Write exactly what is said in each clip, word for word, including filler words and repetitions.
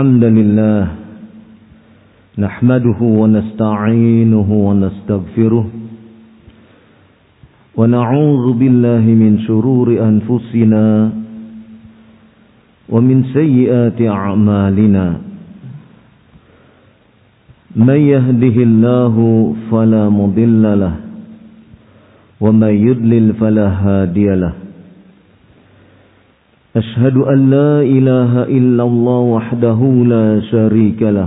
الحمد لله نحمده ونستعينه ونستغفره ونعوذ بالله من شرور أنفسنا ومن سيئات أعمالنا من يهده الله فلا مضل له ومن يضلل فلا هادي له أشهد أن لا إله إلا الله وحده لا شريك له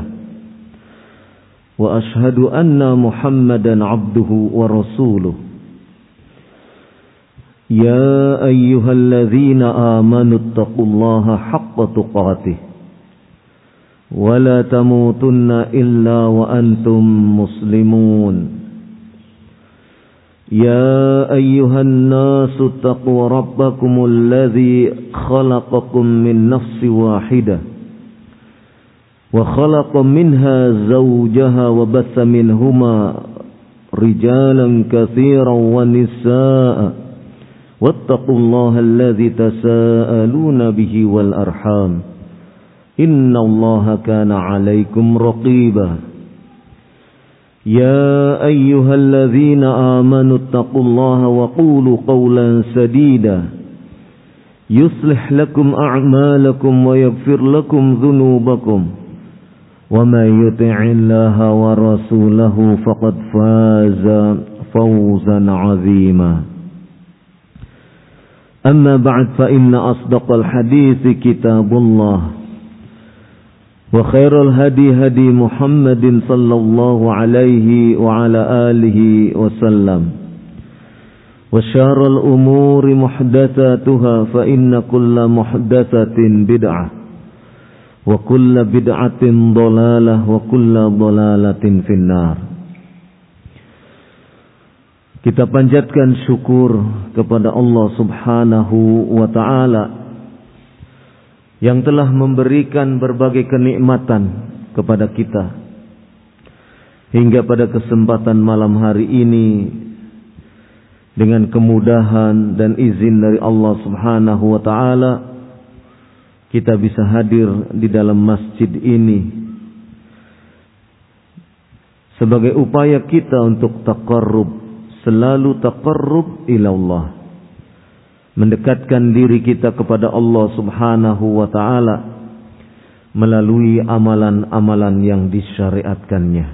وأشهد أن محمدا عبده ورسوله يا أيها الذين آمنوا اتقوا الله حق تقاته ولا تموتن إلا وأنتم مسلمون يا أيها الناس اتقوا ربكم الذي خلقكم من نفس واحدة وخلق منها زوجها وبث منهما رجالا كثيرا ونساء واتقوا الله الذي تساءلون به والأرحام إن الله كان عليكم رقيبا يا أيها الذين آمنوا اتقوا الله وقولوا قولا سديدا يصلح لكم أعمالكم ويغفر لكم ذنوبكم ومن يطع الله ورسوله فقد فاز فوزا عظيما أما بعد فإن أصدق الحديث كتاب الله وخير الهدي هدي محمد صلى الله عليه وعلى آله وسلم وشر الأمور محدثاتها فإن كل محدثة بدعة وكل بدعة ضلالة وكل ضلالة في النار. Kita panjatkan syukur kepada Allah Subhanahu wa ta'ala yang telah memberikan berbagai kenikmatan kepada kita hingga pada kesempatan malam hari ini dengan kemudahan dan izin dari Allah Subhanahu wa ta'ala kita bisa hadir di dalam masjid ini sebagai upaya kita untuk taqarrub, selalu taqarrub ila Allah, mendekatkan diri kita kepada Allah Subhanahu wa ta'ala melalui amalan-amalan yang disyariatkannya.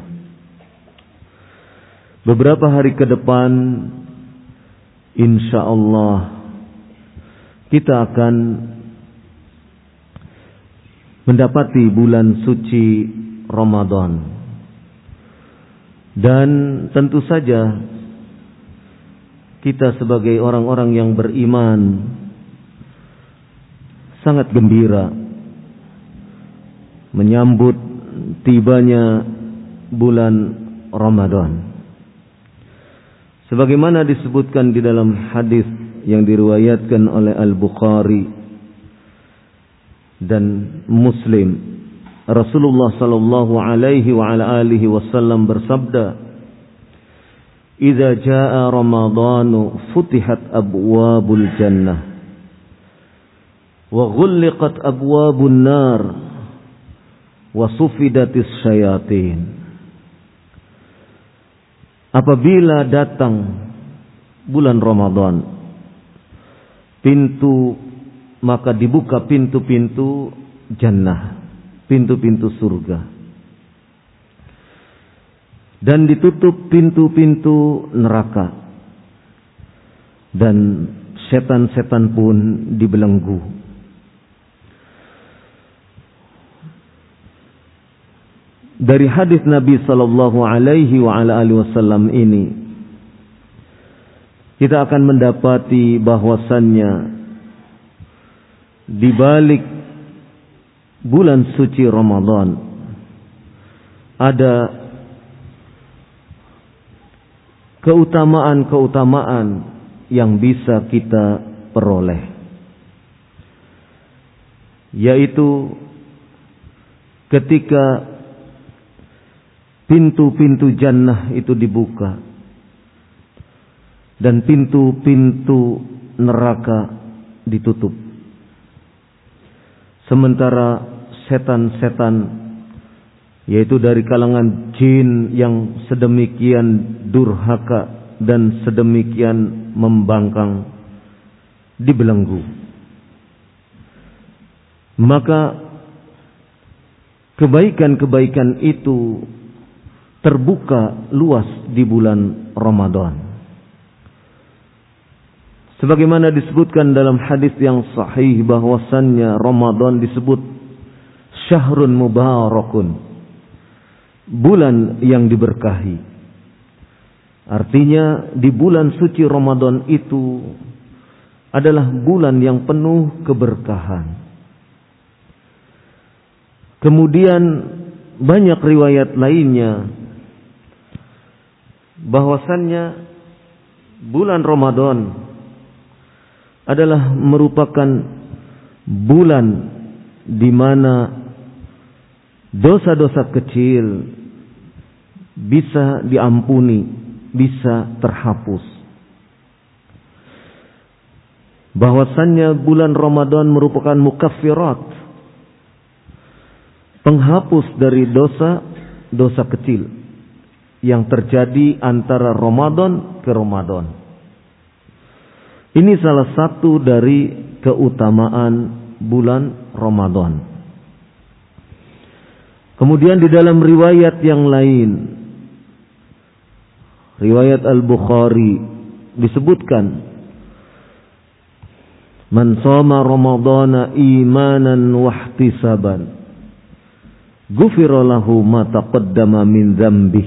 Beberapa hari ke depan insyaallah kita akan mendapati bulan suci Ramadan, dan tentu saja kita sebagai orang-orang yang beriman sangat gembira menyambut tibanya bulan Ramadan. Sebagaimana disebutkan di dalam hadis yang diriwayatkan oleh Al-Bukhari dan Muslim, Rasulullah sallallahu alaihi wa ala alihi wasallam bersabda, "Idza jaa Ramadhanu futihat abwabul jannah wa ghulliqat abwabun nar wa sufidatis syayatin." Apabila datang bulan Ramadan, pintu maka dibuka pintu-pintu jannah, pintu-pintu surga, dan ditutup pintu-pintu neraka, dan setan-setan pun dibelenggu. Dari hadis Nabi sallallahu alaihi wa ala alihi wasallam ini kita akan mendapati bahwasannya di balik bulan suci Ramadan ada keutamaan-keutamaan yang bisa kita peroleh, yaitu ketika pintu-pintu jannah itu dibuka dan pintu-pintu neraka ditutup, sementara setan-setan, yaitu dari kalangan jin yang sedemikian durhaka dan sedemikian membangkang, dibelenggu. Maka kebaikan-kebaikan itu terbuka luas di bulan Ramadan. Sebagaimana disebutkan dalam hadis yang sahih bahwasannya Ramadan disebut syahrun mubarakun, bulan yang diberkahi. Artinya di bulan suci Ramadan itu adalah bulan yang penuh keberkahan. Kemudian banyak riwayat lainnya bahwasannya bulan Ramadan adalah merupakan bulan di mana dosa-dosa kecil bisa diampuni, bisa terhapus. Bahwasannya bulan Ramadan merupakan mukaffirat, penghapus dari dosa-dosa kecil yang terjadi antara Ramadan ke Ramadan. Ini salah satu dari keutamaan bulan Ramadan. Kemudian di dalam riwayat yang lain, riwayat Al-Bukhari, disebutkan, man shoma Ramadana imanan wahtisaban ghufira lahu ma taqaddama min dzambih.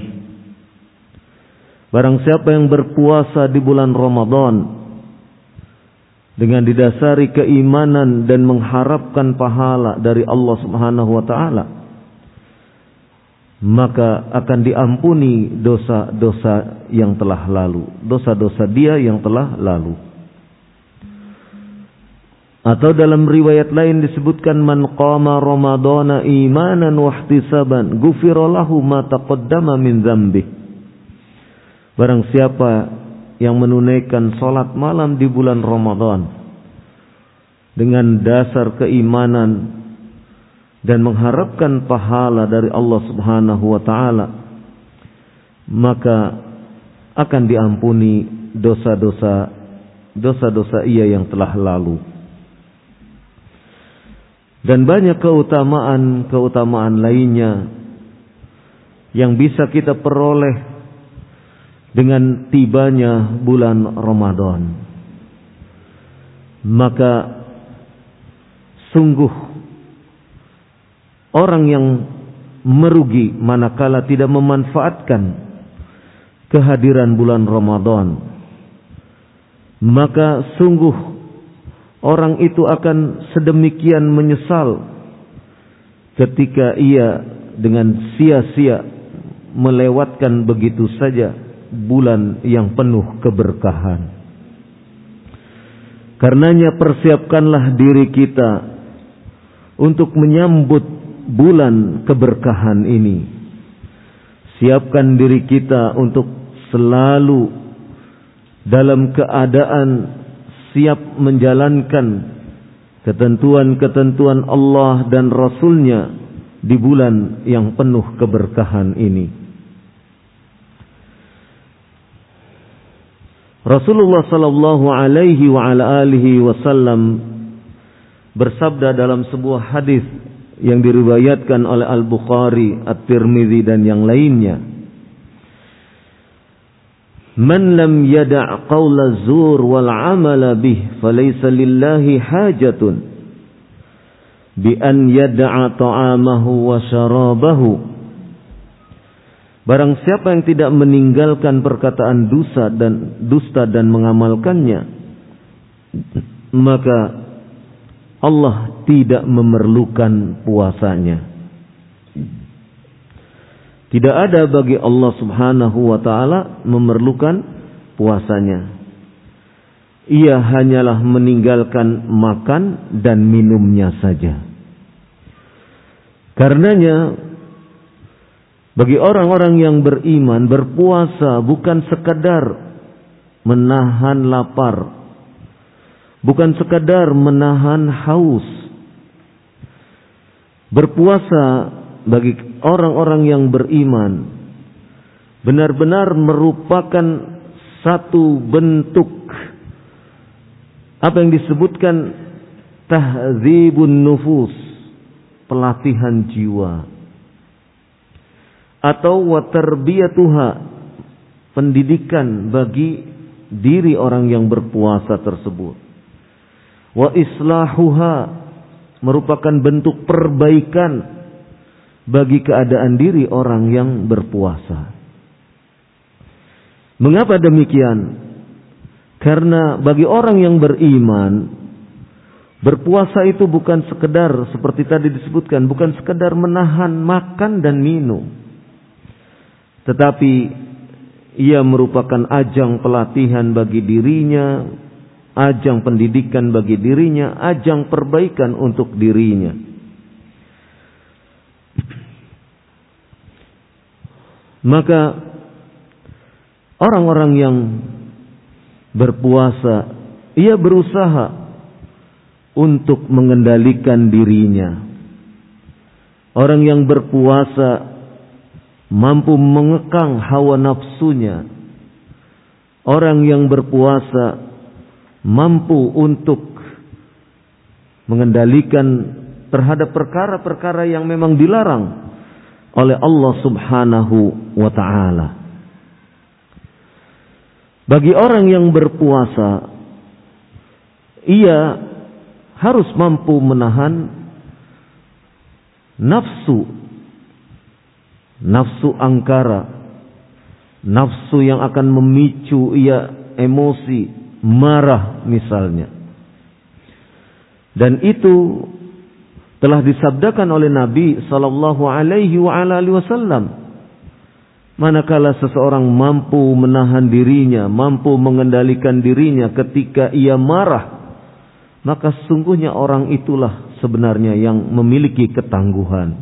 Barang siapa yang berpuasa di bulan Ramadan dengan didasari keimanan dan mengharapkan pahala dari Allah Subhanahu wa taala, maka akan diampuni dosa-dosa yang telah lalu, dosa-dosa dia yang telah lalu. Atau dalam riwayat lain disebutkan, man qama ramadhana imanan wa ihtisaban ghufira lahu ma taqaddama min dzambih. Barang siapa yang menunaikan salat malam di bulan Ramadan dengan dasar keimanan dan mengharapkan pahala dari Allah Subhanahu wa taala, maka akan diampuni dosa-dosa dosa-dosa ia yang telah lalu. Dan banyak keutamaan-keutamaan lainnya yang bisa kita peroleh dengan tibanya bulan Ramadan. Maka sungguh orang yang merugi manakala tidak memanfaatkan kehadiran bulan Ramadan. Maka sungguh orang itu akan sedemikian menyesal ketika ia dengan sia-sia melewatkan begitu saja bulan yang penuh keberkahan. Karenanya persiapkanlah diri kita untuk menyambut bulan keberkahan ini. Siapkan diri kita untuk selalu dalam keadaan siap menjalankan ketentuan-ketentuan Allah dan Rasul-Nya di bulan yang penuh keberkahan ini. Rasulullah sallallahu alaihi wa ala alihi wasallam bersabda dalam sebuah hadis yang diriwayatkan oleh Al-Bukhari, At-Tirmidzi dan yang lainnya, man lam yada' qawla zur wal amala bih falaysa lillahi hajatun bi an yada'a ta'amahu wa syarabahu. Barang siapa yang tidak meninggalkan perkataan dusta dan dusta dan mengamalkannya, maka Allah tidak memerlukan puasanya. Tidak ada bagi Allah Subhanahu wa taala memerlukan puasanya. Ia hanyalah meninggalkan makan dan minumnya saja. Karenanya bagi orang-orang yang beriman, berpuasa bukan sekadar menahan lapar, bukan sekadar menahan haus, Berpuasa bagi orang-orang yang beriman benar-benar merupakan satu bentuk apa yang disebutkan tahdzibun nufus, pelatihan jiwa, atau wa tarbiyatuha, pendidikan bagi diri orang yang berpuasa tersebut. Wa islahuha, merupakan bentuk perbaikan bagi keadaan diri orang yang berpuasa. Mengapa demikian? Karena bagi orang yang beriman, berpuasa itu bukan sekedar seperti tadi disebutkan, bukan sekedar menahan makan dan minum, tetapi ia merupakan ajang pelatihan bagi dirinya, ajang pendidikan bagi dirinya, ajang perbaikan untuk dirinya. Maka orang-orang yang berpuasa, ia berusaha untuk mengendalikan dirinya. Orang yang berpuasa mampu mengekang hawa nafsunya. Orang yang berpuasa mampu untuk mengendalikan terhadap perkara-perkara yang memang dilarang oleh Allah Subhanahu wa ta'ala. Bagi orang yang berpuasa, ia harus mampu menahan nafsu, nafsu angkara, nafsu yang akan memicu ia emosi, marah misalnya. Dan itu telah disabdakan oleh Nabi sallallahu alaihi wasallam. Manakala seseorang mampu menahan dirinya, mampu mengendalikan dirinya ketika ia marah, maka sesungguhnya orang itulah sebenarnya yang memiliki ketangguhan.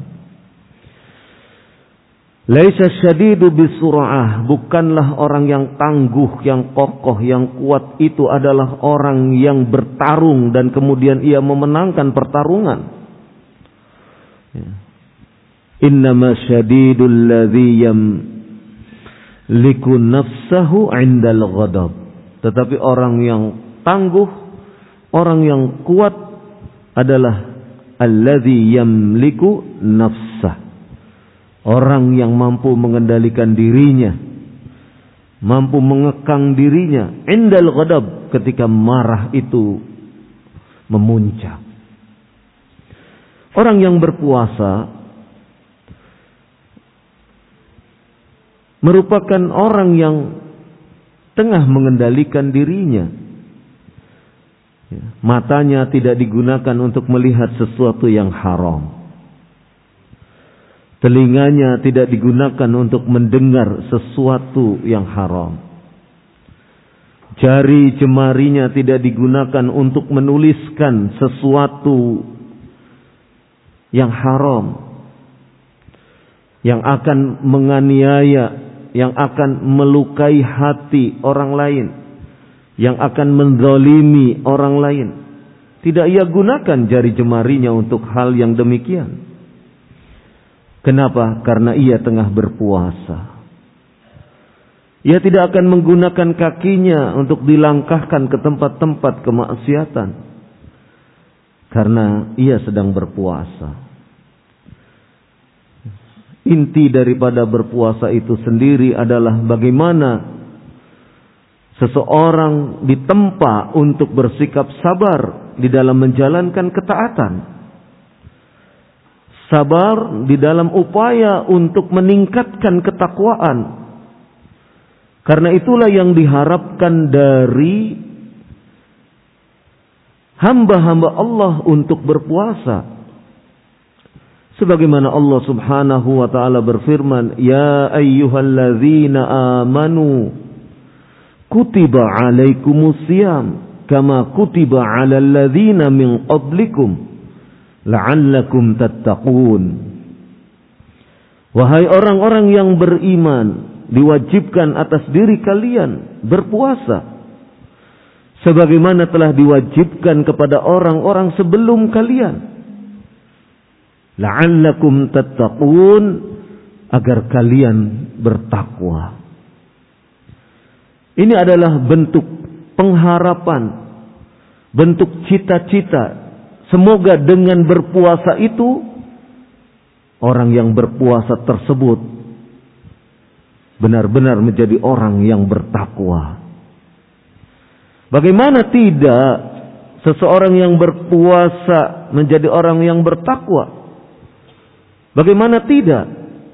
Laisa syadidu bisur'ah, bukanlah orang yang tangguh, yang kokoh, yang kuat itu adalah orang yang bertarung dan kemudian ia memenangkan pertarungan. Ya. Innama syadidul ladzi yam liku nafsahu 'indal ghadab. Tetapi orang yang tangguh, orang yang kuat adalah alladzi yamliku nafsah. Orang yang mampu mengendalikan dirinya, mampu mengekang dirinya 'indal ghadab, ketika marah itu memuncak. Orang yang berpuasa merupakan orang yang tengah mengendalikan dirinya. Matanya tidak digunakan untuk melihat sesuatu yang haram. Telinganya tidak digunakan untuk mendengar sesuatu yang haram. Jari jemarinya tidak digunakan untuk menuliskan sesuatu yang haram, yang akan menganiaya, yang akan melukai hati orang lain, yang akan menzalimi orang lain. Tidak ia gunakan jari jemarinya untuk hal yang demikian. Kenapa? Karena ia tengah berpuasa. Ia tidak akan menggunakan kakinya untuk dilangkahkan ke tempat-tempat kemaksiatan, karena ia sedang berpuasa. Inti daripada berpuasa itu sendiri adalah bagaimana seseorang ditempa untuk bersikap sabar di dalam menjalankan ketaatan. Sabar di dalam upaya untuk meningkatkan ketakwaan. Karena itulah yang diharapkan dari hamba-hamba Allah untuk berpuasa. Sebagaimana Allah Subhanahu wa ta'ala berfirman, ya ayyuhalladzina amanu kutiba alaikumusiyam kama kutiba alal ladzina min qablikum la'allakum tattaqun. Wahai orang-orang yang beriman, diwajibkan atas diri kalian berpuasa sebagaimana telah diwajibkan kepada orang-orang sebelum kalian, la'allakum tattaqun, agar kalian bertakwa. Ini adalah bentuk pengharapan, bentuk cita-cita. Semoga dengan berpuasa itu, orang yang berpuasa tersebut benar-benar menjadi orang yang bertakwa. Bagaimana tidak seseorang yang berpuasa menjadi orang yang bertakwa? Bagaimana tidak?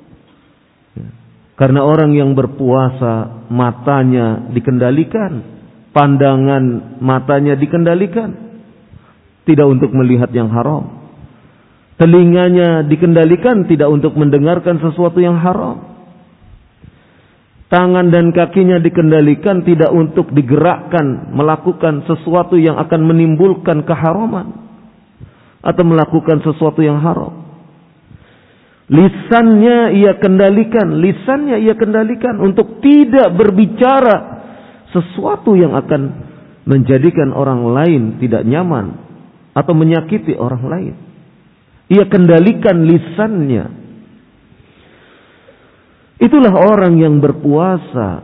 Karena orang yang berpuasa matanya dikendalikan, pandangan matanya dikendalikan, tidak untuk melihat yang haram. Telinganya dikendalikan, tidak untuk mendengarkan sesuatu yang haram. Tangan dan kakinya dikendalikan, tidak untuk digerakkan melakukan sesuatu yang akan menimbulkan keharaman atau melakukan sesuatu yang haram. Lisannya ia kendalikan, lisannya ia kendalikan untuk tidak berbicara sesuatu yang akan menjadikan orang lain tidak nyaman atau menyakiti orang lain. Ia kendalikan lisannya. Itulah orang yang berpuasa.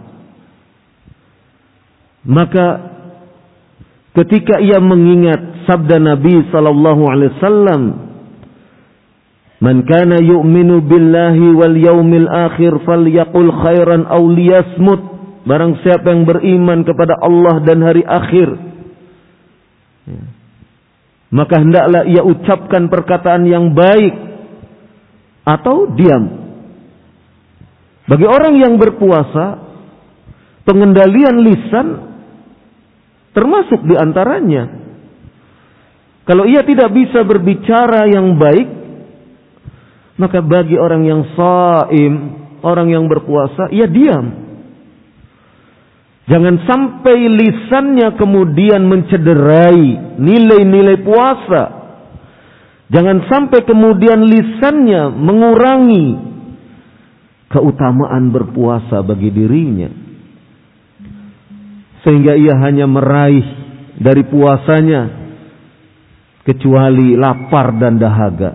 Maka ketika ia mengingat sabda Nabi sallallahu alaihi wasallam, "Man kana yu'minu billahi wal yaumil akhir falyaqul khairan aw liyasmut." Barang siapa yang beriman kepada Allah dan hari akhir, ya, maka hendaklah ia ucapkan perkataan yang baik atau diam. Bagi orang yang berpuasa, pengendalian lisan termasuk di antaranya. Kalau ia tidak bisa berbicara yang baik, maka bagi orang yang shaim, orang yang berpuasa, ia diam. Jangan sampai lisannya kemudian mencederai nilai-nilai puasa. Jangan sampai kemudian lisannya mengurangi keutamaan berpuasa bagi dirinya, sehingga ia hanya meraih dari puasanya kecuali lapar dan dahaga.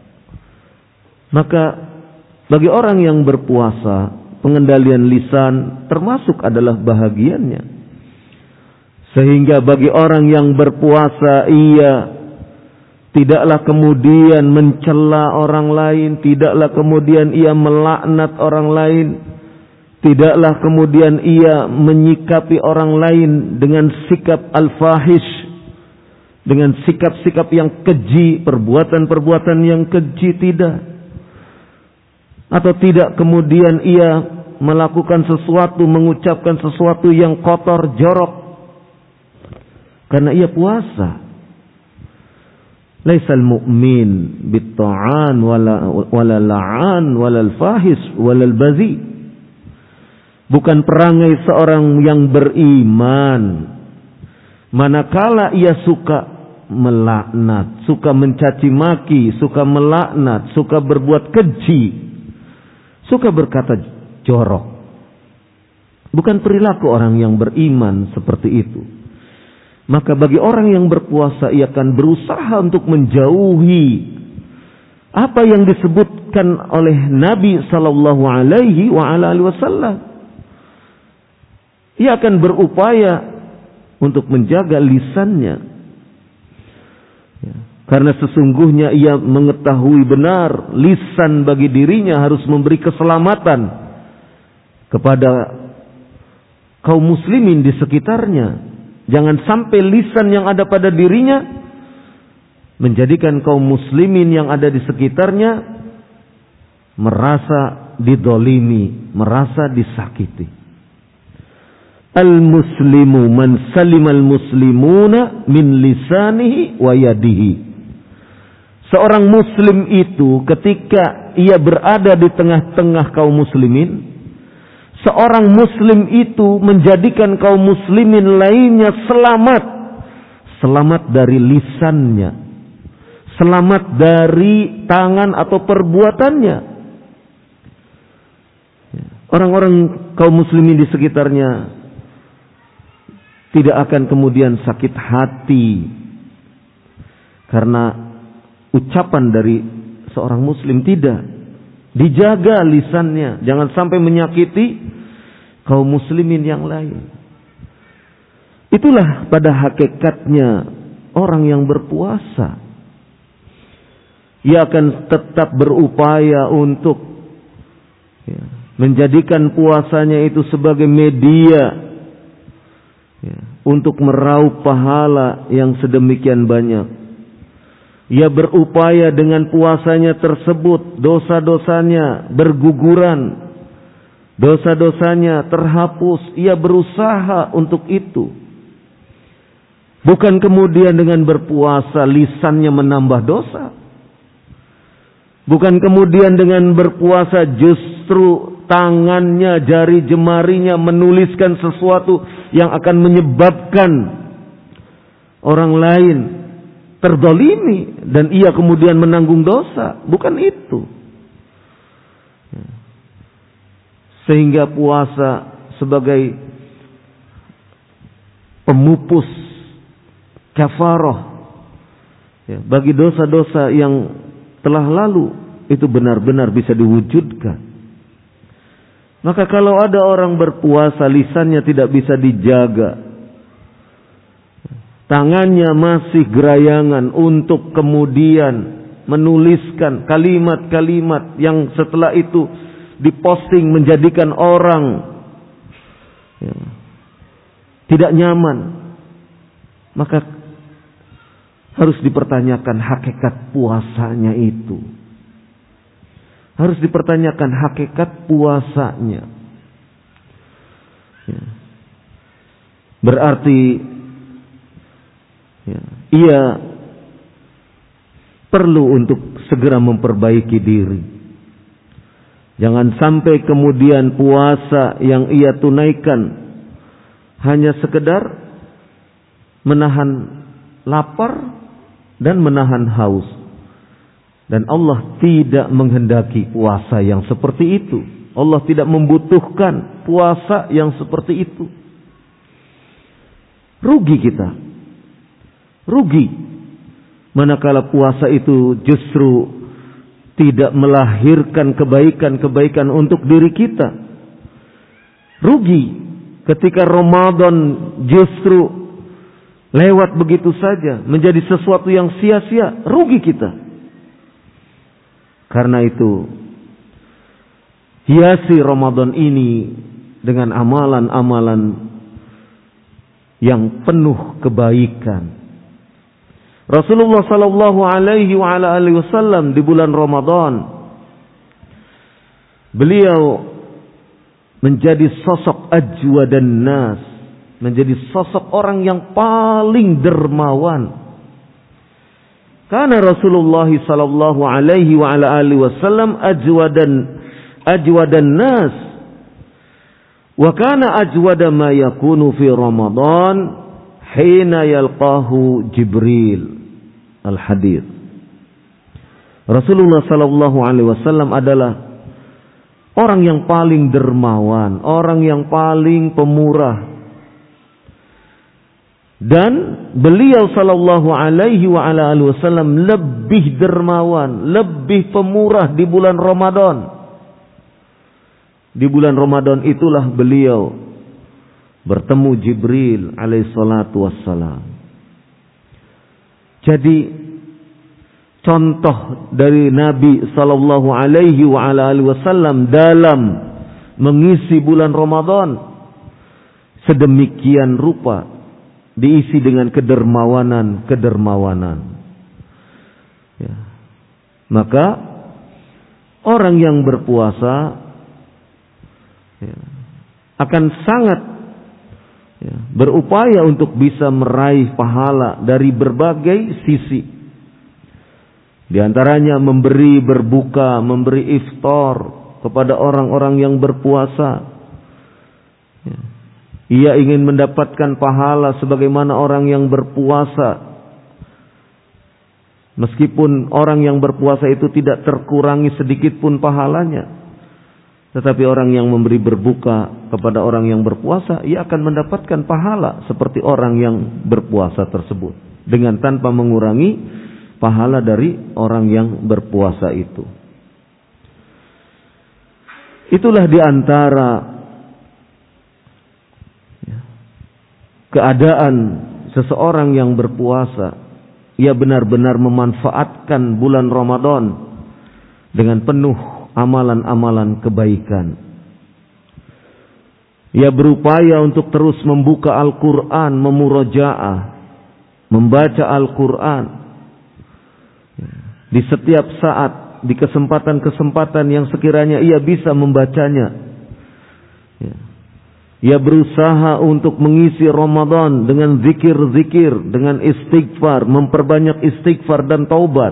Maka bagi orang yang berpuasa, pengendalian lisan termasuk adalah bahagiannya. Sehingga bagi orang yang berpuasa, ia tidaklah kemudian mencela orang lain, tidaklah kemudian ia melaknat orang lain, tidaklah kemudian ia menyikapi orang lain dengan sikap al-fahish, dengan sikap-sikap yang keji, perbuatan-perbuatan yang keji, tidak. Atau tidak kemudian ia melakukan sesuatu, mengucapkan sesuatu yang kotor, jorok, karena ia puasa. Laisal mu'min bitta'an wala wala la'an wala al-fahis wala al-bazi. Bukan perangai seorang yang beriman manakala ia suka melaknat, suka mencaci maki, suka melaknat, suka berbuat keji, suka berkata jorok. Bukan perilaku orang yang beriman seperti itu. Maka bagi orang yang berpuasa, ia akan berusaha untuk menjauhi apa yang disebutkan oleh Nabi sallallahu alaihi wasallam. Ia akan berupaya untuk menjaga lisannya, ya, karena sesungguhnya ia mengetahui benar lisan bagi dirinya harus memberi keselamatan kepada kaum muslimin di sekitarnya. Jangan sampai lisan yang ada pada dirinya menjadikan kaum muslimin yang ada di sekitarnya merasa didolimi, merasa disakiti. Al-muslimu man salimal muslimuna min lisanihi wa yadihi. Seorang muslim itu ketika ia berada di tengah-tengah kaum muslimin, seorang muslim itu menjadikan kaum muslimin lainnya selamat. Selamat dari lisannya, selamat dari tangan atau perbuatannya. Orang-orang kaum muslimin di sekitarnya tidak akan kemudian sakit hati karena ucapan dari seorang muslim. Tidak. Dijaga lisannya, jangan sampai menyakiti kaum muslimin yang lain. Itulah pada hakikatnya orang yang berpuasa. Ia akan tetap berupaya untuk ya, menjadikan puasanya itu sebagai media ya, untuk meraup pahala yang sedemikian banyak. Ia berupaya dengan puasanya tersebut dosa-dosanya berguguran, dosa-dosanya terhapus. Ia berusaha untuk itu. Bukan kemudian dengan berpuasa lisannya menambah dosa. Bukan kemudian dengan berpuasa justru tangannya, jari jemarinya menuliskan sesuatu yang akan menyebabkan orang lain terdolimi dan ia kemudian menanggung dosa. Bukan itu. Sehingga puasa sebagai pemupus kafarah ya, bagi dosa-dosa yang telah lalu, itu benar-benar bisa diwujudkan. Maka kalau ada orang berpuasa lisannya tidak bisa dijaga, tangannya masih gerayangan untuk kemudian menuliskan kalimat-kalimat yang setelah itu diposting menjadikan orang ya, tidak nyaman, maka harus dipertanyakan hakikat puasanya itu. Harus dipertanyakan hakikat puasanya. Ya. Berarti ya, ia perlu untuk segera memperbaiki diri. Jangan sampai kemudian puasa yang ia tunaikan hanya sekedar menahan lapar dan menahan haus. Dan Allah tidak menghendaki puasa yang seperti itu. Allah tidak membutuhkan puasa yang seperti itu. Rugi kita. Rugi. Manakala puasa itu justru tidak melahirkan kebaikan-kebaikan untuk diri kita. Rugi ketika Ramadan justru lewat begitu saja, menjadi sesuatu yang sia-sia. Rugi kita. Karena itu, hiasi Ramadan ini dengan amalan-amalan yang penuh kebaikan. Rasulullah sallallahu alaihi wa ala alihi wasallam di bulan Ramadan, beliau menjadi sosok ajwadan nas, menjadi sosok orang yang paling dermawan. Karena Rasulullah sallallahu alaihi wa ala alihi wasallam ajwadan ajwadan nas. Wa kana ajwada ma yakunu fi Ramadan hina yalqahu Jibril. Al-hadits. Rasulullah sallallahu alaihi wasallam adalah orang yang paling dermawan, orang yang paling pemurah. Dan beliau sallallahu alaihi wa ala alihi wasallam lebih dermawan, lebih pemurah di bulan Ramadan. Di bulan Ramadan itulah beliau bertemu Jibril alaihi salatu wassalam. Jadi contoh dari Nabi sallallahu alaihi wa ala alihi wasallam dalam mengisi bulan Ramadan sedemikian rupa diisi dengan kedermawanan-kedermawanan. Ya. Maka orang yang berpuasa ya, akan sangat ya, berupaya untuk bisa meraih pahala dari berbagai sisi. Di antaranya memberi berbuka, memberi iftar kepada orang-orang yang berpuasa. Ya. Ia ingin mendapatkan pahala sebagaimana orang yang berpuasa. Meskipun orang yang berpuasa itu tidak terkurangi sedikit pun pahalanya. Tetapi orang yang memberi berbuka kepada orang yang berpuasa, ia akan mendapatkan pahala seperti orang yang berpuasa tersebut. Dengan tanpa mengurangi pahala dari orang yang berpuasa itu. Itulah diantara keadaan seseorang yang berpuasa. Ia benar-benar memanfaatkan bulan Ramadan dengan penuh amalan-amalan kebaikan. Ia berupaya untuk terus membuka Al-Quran, memurajaah, membaca Al-Quran di setiap saat, di kesempatan-kesempatan yang sekiranya ia bisa membacanya. Ia berusaha untuk mengisi Ramadan dengan zikir-zikir, dengan istighfar, memperbanyak istighfar dan taubat.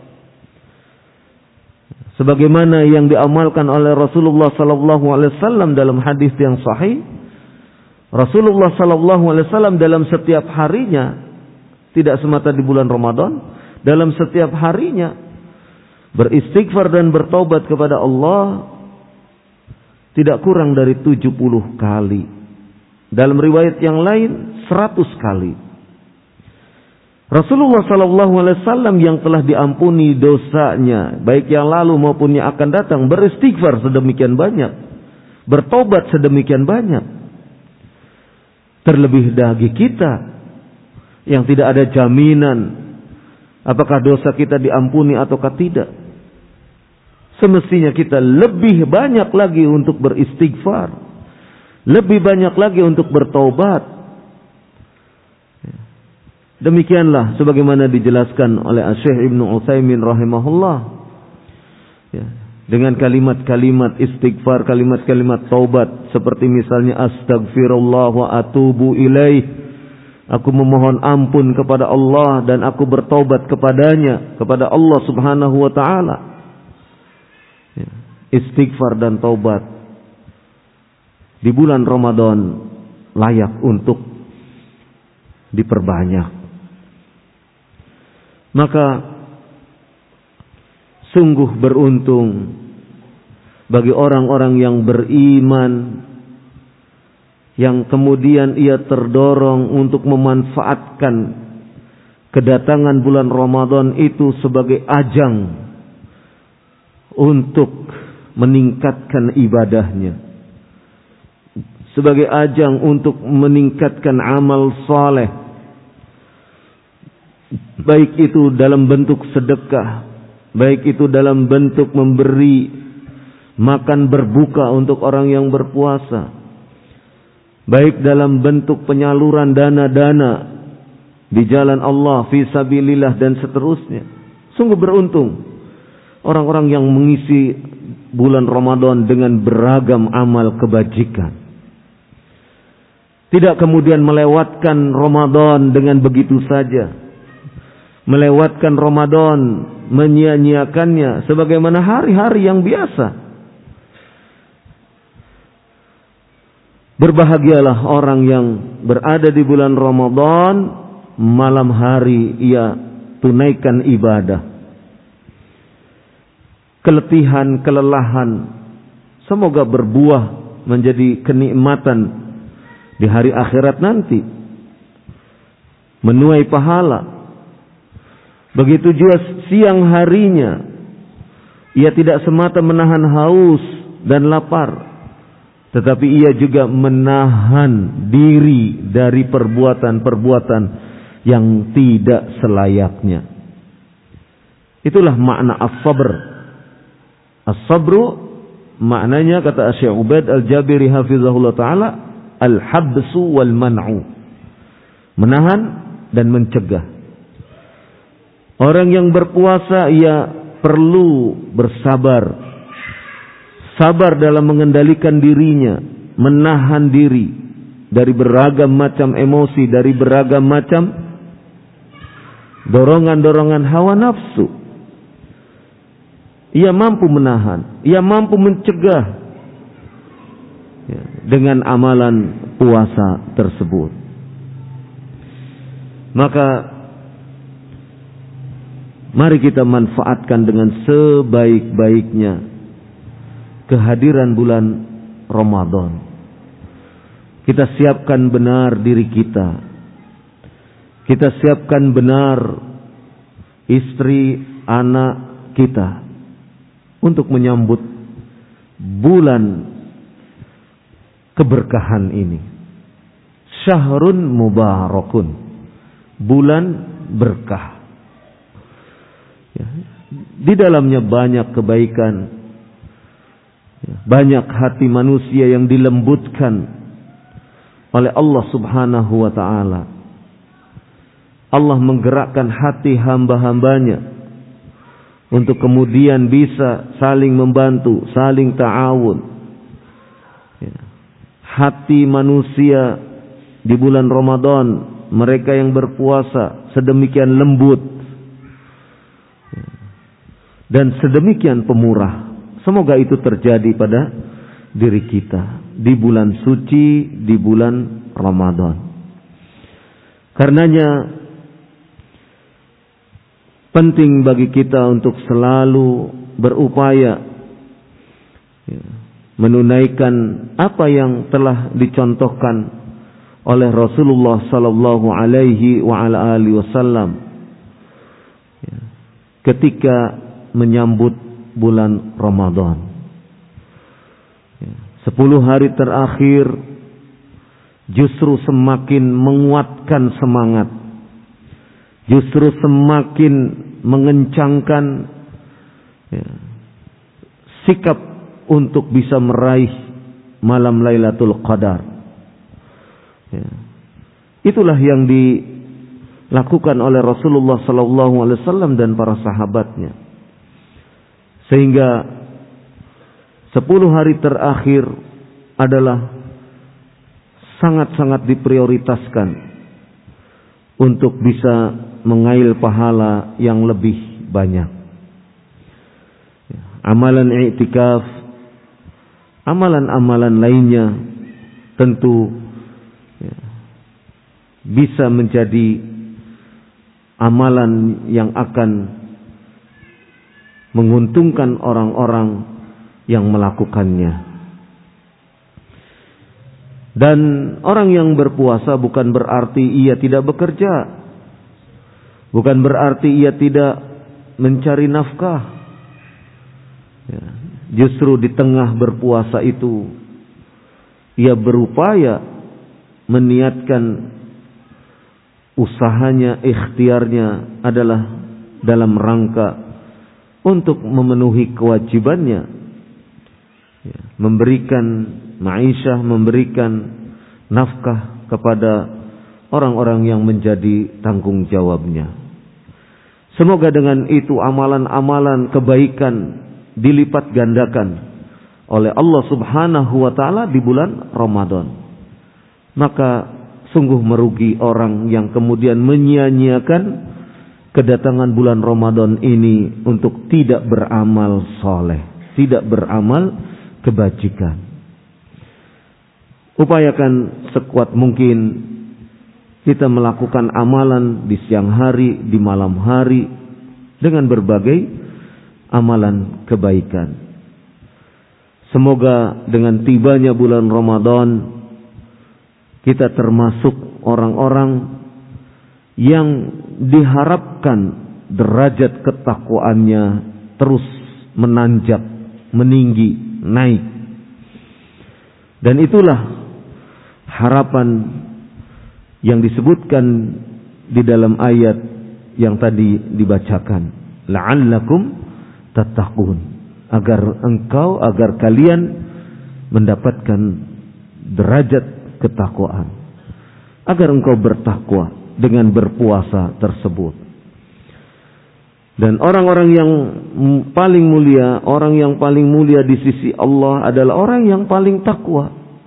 Sebagaimana yang diamalkan oleh Rasulullah sallallahu alaihi wasallam dalam hadis yang sahih. Rasulullah sallallahu alaihi wasallam dalam setiap harinya, tidak semata di bulan Ramadan, dalam setiap harinya beristighfar dan bertaubat kepada Allah tidak kurang dari tujuh puluh kali. Dalam riwayat yang lain seratus kali. Rasulullah sallallahu alaihi wasallam yang telah diampuni dosanya, baik yang lalu maupun yang akan datang, beristighfar sedemikian banyak, bertobat sedemikian banyak. Terlebih lagi kita yang tidak ada jaminan apakah dosa kita diampuni ataukah tidak. Semestinya kita lebih banyak lagi untuk beristighfar, lebih banyak lagi untuk bertobat. Demikianlah sebagaimana dijelaskan oleh Syekh Ibnu Utsaimin rahimahullah. Ya, dengan kalimat-kalimat istighfar, kalimat-kalimat taubat seperti misalnya astaghfirullah wa atubu ilaih. Aku memohon ampun kepada Allah dan aku bertaubat kepadanya, kepada Allah Subhanahu wa taala. Ya, istighfar dan taubat di bulan Ramadan layak untuk diperbanyak. Maka sungguh beruntung bagi orang-orang yang beriman, yang kemudian ia terdorong untuk memanfaatkan kedatangan bulan Ramadan itu sebagai ajang untuk meningkatkan ibadahnya, sebagai ajang untuk meningkatkan amal saleh, baik itu dalam bentuk sedekah, baik itu dalam bentuk memberi makan berbuka untuk orang yang berpuasa, baik dalam bentuk penyaluran dana-dana di jalan Allah, fi sabilillah dan seterusnya. Sungguh beruntung orang-orang yang mengisi bulan Ramadan dengan beragam amal kebajikan. Tidak kemudian melewatkan Ramadan dengan begitu saja. Melewatkan Ramadan, menyia-nyiakannya sebagaimana hari-hari yang biasa. Berbahagialah orang yang berada di bulan Ramadan, malam hari ia tunaikan ibadah. Keletihan, kelelahan semoga berbuah menjadi kenikmatan di hari akhirat nanti, menuai pahala. Begitu juga siang harinya, ia tidak semata menahan haus dan lapar, tetapi ia juga menahan diri dari perbuatan-perbuatan yang tidak selayaknya. Itulah makna as-sabr. As-sabru maknanya, kata Syekh Ubaid Al-Jabiri hafizahullah ta'ala, al-habsu wal man'u, menahan dan mencegah. Orang yang berpuasa ia perlu bersabar, sabar dalam mengendalikan dirinya, menahan diri dari beragam macam emosi, dari beragam macam dorongan-dorongan hawa nafsu. Ia mampu menahan, ia mampu mencegah ya, dengan amalan puasa tersebut. Maka mari kita manfaatkan dengan sebaik-baiknya kehadiran bulan Ramadan. Kita siapkan benar diri kita. Kita siapkan benar istri, anak kita untuk menyambut bulan keberkahan ini. Syahrun mubarakun, bulan berkah. Ya, di dalamnya banyak kebaikan, ya, banyak hati manusia yang dilembutkan oleh Allah Subhanahu wa ta'ala. Allah menggerakkan hati hamba-hambanya untuk kemudian bisa saling membantu, saling ta'awun. Ya. Hati manusia di bulan Ramadan, mereka yang berpuasa sedemikian lembut dan sedemikian pemurah. Semoga itu terjadi pada diri kita di bulan suci, di bulan Ramadan. Karenanya penting bagi kita untuk selalu berupaya menunaikan apa yang telah dicontohkan oleh Rasulullah sallallahu alaihi wa ala alihi wasallam ketika menyambut bulan Ramadan. Sepuluh hari terakhir justru semakin menguatkan semangat, justru semakin mengencangkan ya, sikap untuk bisa meraih malam Lailatul Qadar. Ya. Itulah yang dilakukan oleh Rasulullah sallallahu alaihi wasallam dan para sahabatnya. Sehingga sepuluh hari terakhir adalah sangat-sangat diprioritaskan untuk bisa mengail pahala yang lebih banyak. Ya. Amalan i'tikaf, amalan-amalan lainnya tentu bisa menjadi amalan yang akan menguntungkan orang-orang yang melakukannya. Dan orang yang berpuasa bukan berarti ia tidak bekerja, bukan berarti ia tidak mencari nafkah. Ya, justru di tengah berpuasa itu ia berupaya meniatkan usahanya, ikhtiarnya adalah dalam rangka untuk memenuhi kewajibannya, ya, memberikan ma'isyah, memberikan nafkah kepada orang-orang yang menjadi tanggung jawabnya. Semoga dengan itu amalan-amalan kebaikan dilipat gandakan oleh Allah Subhanahu wa ta'ala di bulan Ramadan. Maka sungguh merugi orang yang kemudian menyia-nyiakan kedatangan bulan Ramadan ini untuk tidak beramal soleh, tidak beramal kebajikan. Upayakan sekuat mungkin kita melakukan amalan di siang hari, di malam hari, dengan berbagai amalan kebaikan. Semoga dengan tibanya bulan Ramadan kita termasuk orang-orang yang diharapkan derajat ketakwaannya terus menanjak, meninggi, naik. Dan itulah harapan yang disebutkan di dalam ayat yang tadi dibacakan. La'allakum tattaqun. Agar engkau, agar kalian mendapatkan derajat ketakwaan, agar engkau bertakwa dengan berpuasa tersebut. Dan orang-orang yang paling mulia, orang yang paling mulia di sisi Allah adalah orang yang paling takwa.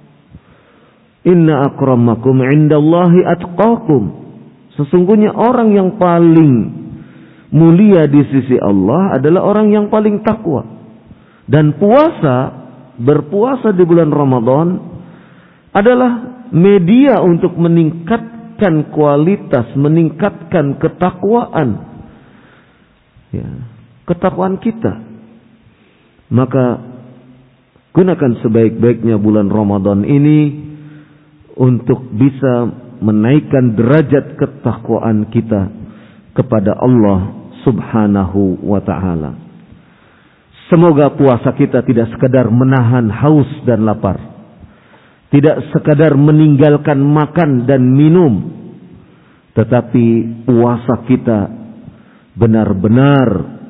Inna akramakum indallahi atqakum. Sesungguhnya orang yang paling mulia di sisi Allah adalah orang yang paling takwa. Dan puasa, berpuasa di bulan Ramadan adalah media untuk meningkatkan kualitas, meningkatkan ketakwaan, ya, ketakwaan kita. Maka gunakan sebaik-baiknya bulan Ramadan ini untuk bisa menaikkan derajat ketakwaan kita kepada Allah Subhanahu wa ta'ala. Semoga puasa kita tidak sekadar menahan haus dan lapar, tidak sekadar meninggalkan makan dan minum, tetapi puasa kita benar-benar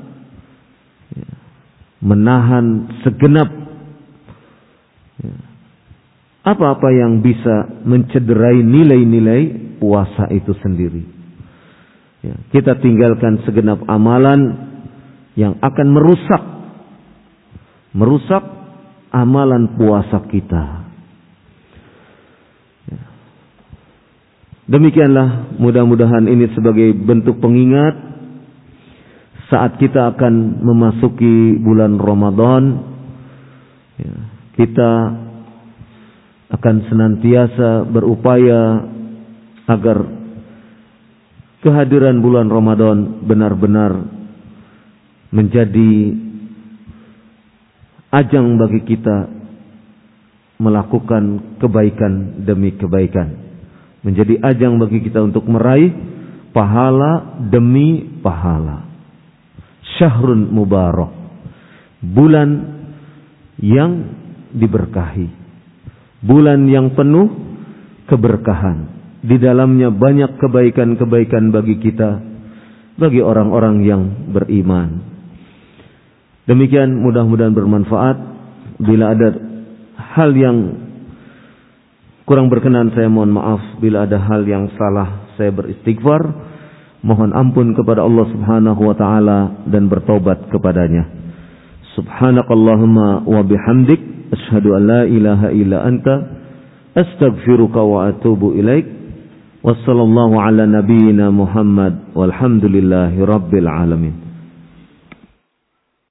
menahan segenap apa-apa yang bisa mencederai nilai-nilai puasa itu sendiri. Ya, kita tinggalkan segenap amalan yang akan merusak merusak amalan puasa kita. Ya. Demikianlah, mudah-mudahan ini sebagai bentuk pengingat saat kita akan memasuki bulan Ramadan. Ya, kita akan senantiasa berupaya agar kehadiran bulan Ramadan benar-benar menjadi ajang bagi kita melakukan kebaikan demi kebaikan, menjadi ajang bagi kita untuk meraih pahala demi pahala. Syahrun mubarak, bulan yang diberkahi, bulan yang penuh keberkahan. Di dalamnya banyak kebaikan-kebaikan bagi kita, bagi orang-orang yang beriman. Demikian, mudah-mudahan bermanfaat. Bila ada hal yang kurang berkenan, saya mohon maaf. Bila ada hal yang salah, saya beristighfar, mohon ampun kepada Allah Subhanahu wa ta'ala dan bertobat kepadanya. Subhanakallahumma wa bihamdik, asyhadu an la ilaha illa anta, astaghfiruka wa atubu ilaik. Wassallallahu ala nabiyyina Muhammad walhamdulillahi rabbil alamin.